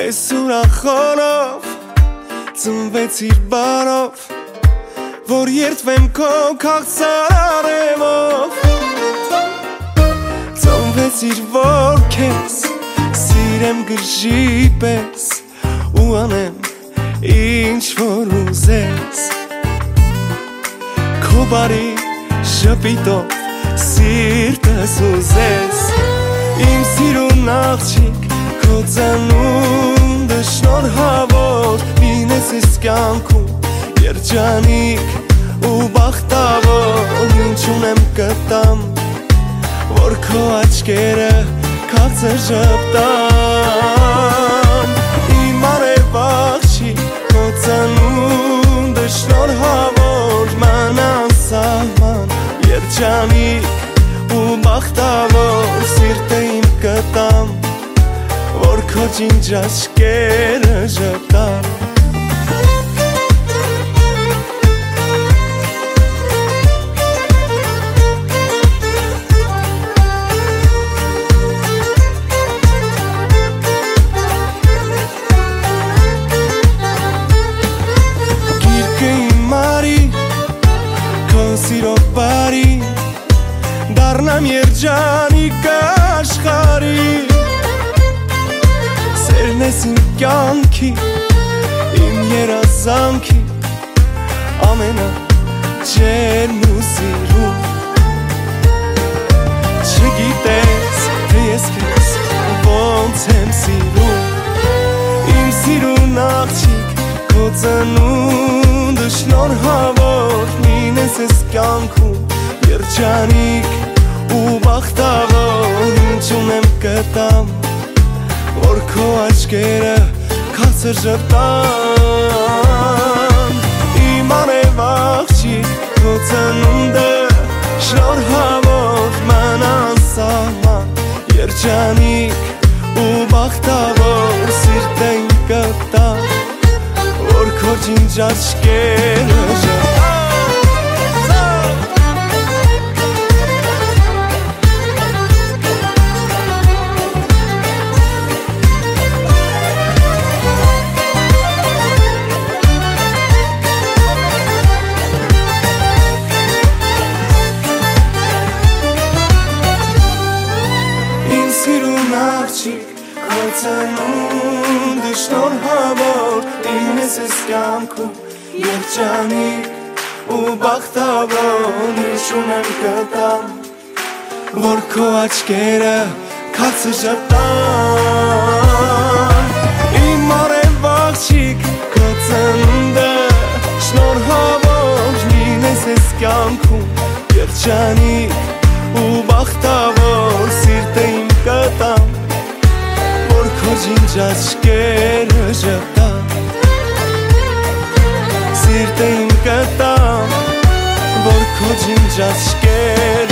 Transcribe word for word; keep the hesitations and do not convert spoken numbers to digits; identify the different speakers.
Speaker 1: Այս ուրախորով ծնվեցիր բարով, որ երդվեմ քո քաղցարարևով, ծնվեցիր որ քեզ սիրեմ գրժի պես ու անեմ ինչ որ ուզես, քո բարի շպիտով սիրտս ուզես, իմ սիրուն աղջիկ քո ծնունդը շնորհավոր լինես ես կյանքում երջանիկ ու բախտավոր, ինչ ունեմ կտամ որ քո աչքերը քաղցր ժպտան, իմ արև աղջիկ քո ծնունդը շնորհավոր մանան սահման երջանիկ ու բախտավոր, սիրտը իմ կտամ որ քո ջինջ աչքերը ժպտան։ Սիրով բարի դառնամ երջանիկ աշխարհի, սերն ես իմ կյանքի, իմ երազանքի ամենաջերմ ու սիրուն, չգիտես թե ես քեզ ոնց եմ սիրում, իմ սիրուն աղջիկ քո ծնունդը շնորհավոր լինես ես կյանքում երջանիկ ու բախտավոր, ինչ ունեմ կտամ որ քո աչքերը քաղցր ժպտան, իմ արև աղջիկ քո ծնունդը շնորհավոր մանան սահման երջանիկ ու բախտավոր, սիրտը իմ կտամ որ քո ջինջ աչքերը ժպտան։ Սիրուն աղջիկ քո ծնունդը շնորհավոր լինես ես կյանքում երջանիկ ու բախտավոր, ինչ ունեմ կտամ որ քո աչքերը քաղցր ժպտան, իմ արև աղջիկ քո ծնունդը շնորհավոր լինես ես կյանքում երջանիկ ու բախտավոր, սիրտը իմ կտամ որ քո ջինջ աչքերը ժպտան, սիրտը իմ կտամ որ քո ջինջ աչքերը